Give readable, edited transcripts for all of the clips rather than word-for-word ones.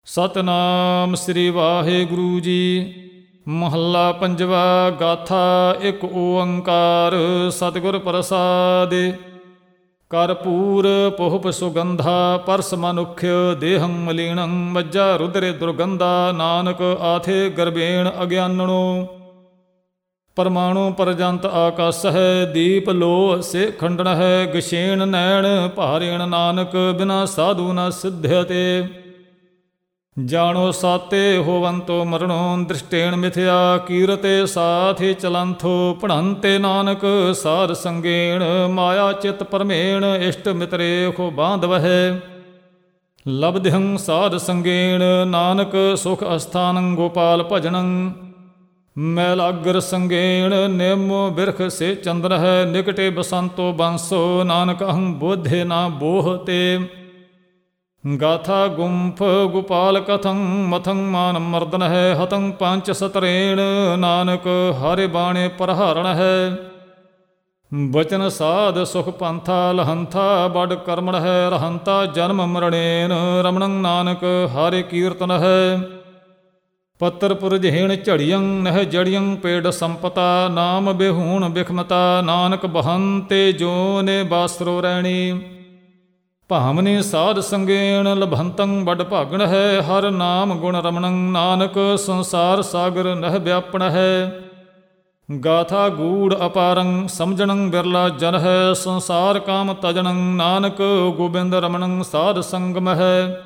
ਸਤਿਨਾਮ ਸ੍ਰੀ ਵਾਹਿਗੁਰੂ ਜੀ। ਮਹੱਲਾ ਪੰਜਵਾ। ਗਾਥਾ ਇੱਕ ਓੰਕਾਰ ਸਤਿਗੁਰ ਪ੍ਰਸਾਦਿ। ਕਰਪੂਰ ਪੁਹਪ ਸੁਗੰਧਾ ਪਰਸ ਮਨੁਖ ਦੇਹੰ ਮਲੀਣੰ ਮੱਜਾ ਰੁਦਰੇ ਦੁਰਗੰਧਾ ਨਾਨਕ ਆਥੇ ਗਰਬੇਣ ਅਗਿਆਨਣੋ। ਪਰਮਾਣੂ ਪਰਜੰਤ ਆਕਾਸ ਹੈ ਦੀਪ ਲੋਹ ਸੇ ਖੰਡਨ ਹੈ ਗਸ਼ੇਣ ਨੈਣ ਭਾਰੇਣ ਨਾਨਕ ਬਿਨਾ ਸਾਧੂ ਨ ਸਿਧਯਤੇ। ਜਾਣੋ ਸਾਤੇ ਹੋਵੰਤੋ ਮਰਣੋ ਦ੍ਰਿਸ਼ਟੇਣ ਮਿਥਿਆ ਕੀਰਤੇ ਸਾਥੀ ਚਲੰਥੋ ਪੜ੍ਹੰਤੇ ਨਾਨਕ ਸਾਧ ਸੰਗੇਣ ਮਾਇਆ ਚਿਤ ਪਰਮੇਣ ਇਸ਼ਟ ਮਿਤਰੇ ਖੋ ਬਾਂਧਵਹਿ। ਲਬਧਿੰ ਸਾਧ ਸੰਗੇਣ ਨਾਨਕ ਸੁਖ ਅਸਥਾਨੰ ਗੋਪਾਲ ਭਜਨੰ ਮੈਲਾਗਰ ਸੰਗੇਣ ਨਿਮੋ ਬਿਰਖ ਸੇ ਚੰਦਰ ਹੈ ਨਿਕਟੇ ਬਸੰਤੋ ਬੰਸੋ ਨਾਨਕ ਅਹੰ ਬੋਧੇ ਨਾ ਬੋਹਤੇ। ਗਾਥਾ ਗੁੰਫ ਗੋਪਾਲ ਕਥੰ ਮਥੰ ਮਾਨ ਮਰਦਨ ਹੈ ਹਤੰ ਪੰਚ ਸਤਰੇਣ ਨਾਨਕ ਹਰਿ ਬਾਣੇ ਪ੍ਰਹਾਰਣ ਹੈ। ਬਚਨ ਸਾਧ ਸੁਖ ਪੰਥਾ ਲਹੰਥਾ ਬੜ ਕਰਮਣ ਹੈ ਰਹੰਤਾ ਜਨਮ ਮਰਣੇਨ ਰਮਣੰ ਨਾਨਕ ਹਰਿ ਕੀਰਤਨ ਹੈ। ਪੱਤਰ ਪੁਰਜਹੇਣ ਝੜੀਅੰ ਨਹਿ ਜੜੀਅੰ ਪੇੜ ਸੰਪਤਾ ਨਾਮ ਬਿਹੂਣ ਬਿਖਮਤਾ ਨਾਨਕ ਬਹੰਤੇ ਜੋ ਨੇ ਬਾਸਰੋ ਰਹਿਣੀ। ਭਾਮਨੀ ਸਾਧ ਸੰਗੇਣ ਲਭੰਤੰ ਵੱਡ ਭਾਗਣ ਹੈ ਹਰ ਨਾਮ ਗੁਣ ਰਮਣੰ ਨਾਨਕ ਸੰਸਾਰ ਸਾਗਰ ਨਹਿ ਵਿਆਪਣ ਹੈ। ਗਾਥਾ ਗੂੜ ਅਪਾਰੰ ਸਮਝਣੰ ਬਿਰਲਾ ਜਨ ਹੈ ਸੰਸਾਰ ਕਾਮ ਤਜਣੰ ਨਾਨਕ ਗੋਬਿੰਦ ਰਮਣੰ ਸਾਧ ਸੰਗਮ ਹੈ।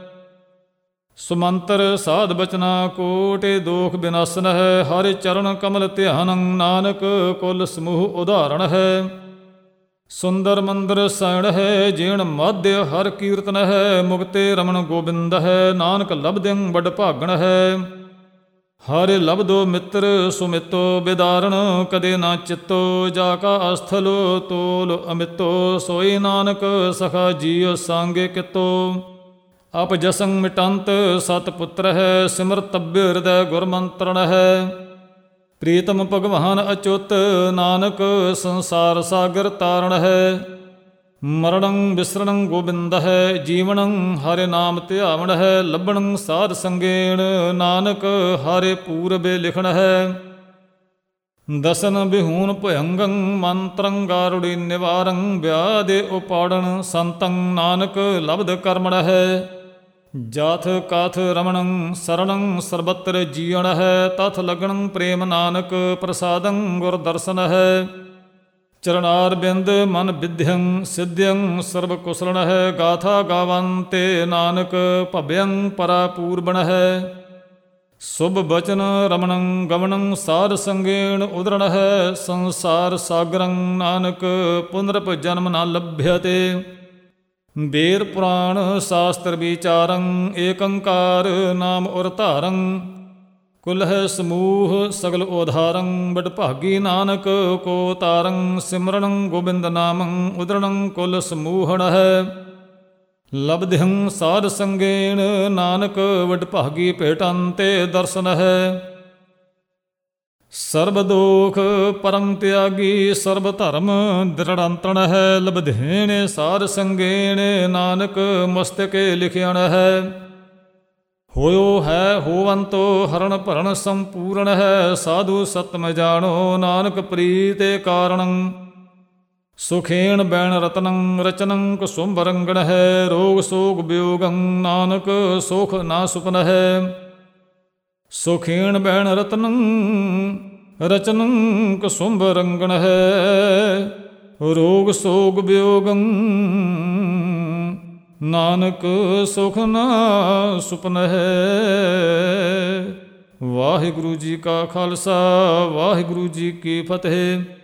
ਸੁਮੰਤਰ ਸਾਧ ਬਚਨਾ ਕੋਟਿ ਦੋਖ ਬਿਨਾਸਨ ਹੈ ਹਰਿ ਚਰਨ ਕਮਲ ਧਿਆਨੰ ਨਾਨਕ ਕੁਲ ਸਮੂਹ ਉਦਾਹਰਣ ਹੈ। ਸੁੰਦਰ ਮੰਦਰ ਸੈਣ ਹੈ ਜੀਣ ਮਾਧਿ ਹਰ ਕੀਰਤਨ ਹੈ ਮੁਕਤੇ ਰਮਣ ਗੋਬਿੰਦ ਹੈ ਨਾਨਕ ਲਬਧਿੰ ਵੱਡ ਭਾਗਣ ਹੈ। ਹਰਿ ਲਬਧੋ ਮਿੱਤਰ ਸੁਮਿਤੋ ਬਿਦਾਰਣ ਕਦੇ ਨਾ ਚਿੱਤੋ ਜਾ ਕਾ ਅਸਥਲੋ ਤੋਲ ਅਮਿਤੋ ਸੋਈ ਨਾਨਕ ਸਖਾ ਜੀਉ ਸਾਂਗੇ ਕਿਤੋ। ਅਪ ਜਸੰ ਮਿਟੰਤ ਸਤ ਪੁੱਤਰ ਹੈ ਸਿਮਰਤਬਿ ਹਿਰਦੈ ਗੁਰਮੰਤਰਣ ਹੈ। ਪ੍ਰੀਤਮ ਭਗਵਾਨ ਅਚੁੱਤ ਨਾਨਕ ਸੰਸਾਰ ਸਾਗਰ ਤਾਰਣ ਹੈ। ਮਰਣੰ ਬਿਸਰਣੰ ਗੋਬਿੰਦ ਹੈ ਜੀਵਨੰ ਹਰਿ ਨਾਮ ਧਿਆਵਣ ਹੈ। ਲੱਭਣੰ ਸਾਧ ਸੰਗੇਣ ਨਾਨਕ ਹਰਿ ਪੂਰਬੇ ਲਿਖਣ ਹੈ। ਦਸਨ ਬਿਹੂਨ ਭਯੰਗੰ ਮੰਤਰੰ ਗਾਰੁੜੀ ਨਿਵਾਰੰ ਵਿਆਦੇ ਉਪਾੜਨ ਸੰਤੰ ਨਾਨਕ ਲਬਧ ਕਰਮਣ ਹੈ। ਜਾਥ ਕਾਥ ਰਮਣੰ ਸਰਣੰ ਸਰਬਤਰ ਜੀਅਣ ਹੈ ਤਥ ਲਗਣੰ ਪ੍ਰੇਮ ਨਾਨਕ ਪ੍ਰਸਾਦੰ ਗੁਰ ਦਰਸ਼ਨ ਹੈ। ਚਰਨਾਰ ਬਿੰਦ ਮਨ ਵਿਧਿਅੰ ਸਿਧਿਅੰ ਸਰਬ ਕੁਸਲਣ ਹੈ। ਗਾਥਾ ਗਾਵੰਤੇ ਨਾਨਕ ਭਵਯੰ ਪਰਾ ਪੂਰਬਣ ਹੈ। ਸੁਭ ਬਚਨ ਰਮਣੰ ਗਵਣੰ ਸਾਧ ਸੰਗੇਣ ਉਦਰਣ ਹੈ। ਸੰਸਾਰ ਸਾਗਰੰ ਨਾਨਕ ਪੁਨਰਪ ਜਨਮ ਨਾ ਲਭਯਤੇ। ਵੇਦ ਪੁਰਾਣ ਸ਼ਾਸਤਰ ਵਿਚਾਰੰ ਏਕੰਕਾਰ ਨਾਮ ਉਰ ਧਾਰੰ ਕੁਲ ਹੈ ਸਮੂਹ ਸਗਲ ਉਧਾਰੰ ਬਡ ਭਾਗੀ ਨਾਨਕ ਕੋ ਤਾਰੰ। ਸਿਮਰਣੰ ਗੋਬਿੰਦ ਨਾਮੰ ਉਦਰਣੰ ਕੁਲ ਸਮੂਹਣ ਹੈ। ਲਬਧਿੰ ਸਾਧ ਸੰਗੇਣ ਨਾਨਕ ਵਡ ਭਾਗੀ ਭੇਟੰਤੇ ਦਰਸ਼ਨ ਹੈ। ਸਰਬ ਦੋਖ ਪਰੰ ਤਿਆਗੀ ਸਰਬ ਧਰਮ ਦ੍ਰਿੜੰਤਣ ਹੈ। ਲਬਧੇਣ ਸਾਧ ਸੰਗੇਣ ਨਾਨਕ ਮਸਤਕੇ ਲਿਖਿਆਣ ਹੈ। ਹੋਇਓ ਹੈ ਹੋਵੰਤੋ ਹਰਨ ਭਰਨ ਸੰਪੂਰਨ ਹੈ। ਸਾਧੂ ਸਤਮ ਜਾਣੋ ਨਾਨਕ ਪ੍ਰੀਤੇ ਕਾਰਣੰ। ਸੁਖੇਣ ਬੈਣ ਰਤਨੰ ਰਚਨੰ ਕੁਸੁੰਭ ਰੰਗਣ ਹੈ। ਰੋਗ ਸੋਗ ਵਿਯੋਗੰ ਨਾਨਕ ਸੁਖ ਨਾ ਸੁਪਨ ਹੈ। ਸੁਖੇਣ ਬੈਣ ਰਤਨੰ ਰਚਨੰ ਕੁਸੁੰਭ ਰੰਗਣ ਹੈ। ਰੋਗ ਸੋਗ ਵਿਯੋਗੰ ਨਾਨਕ ਸੁਖ ਨਾ ਸੁਪਨ ਹੈ। ਵਾਹਿਗੁਰੂ ਜੀ ਕਾ ਖਾਲਸਾ ਵਾਹਿਗੁਰੂ ਜੀ ਕੀ ਫਤਿਹ।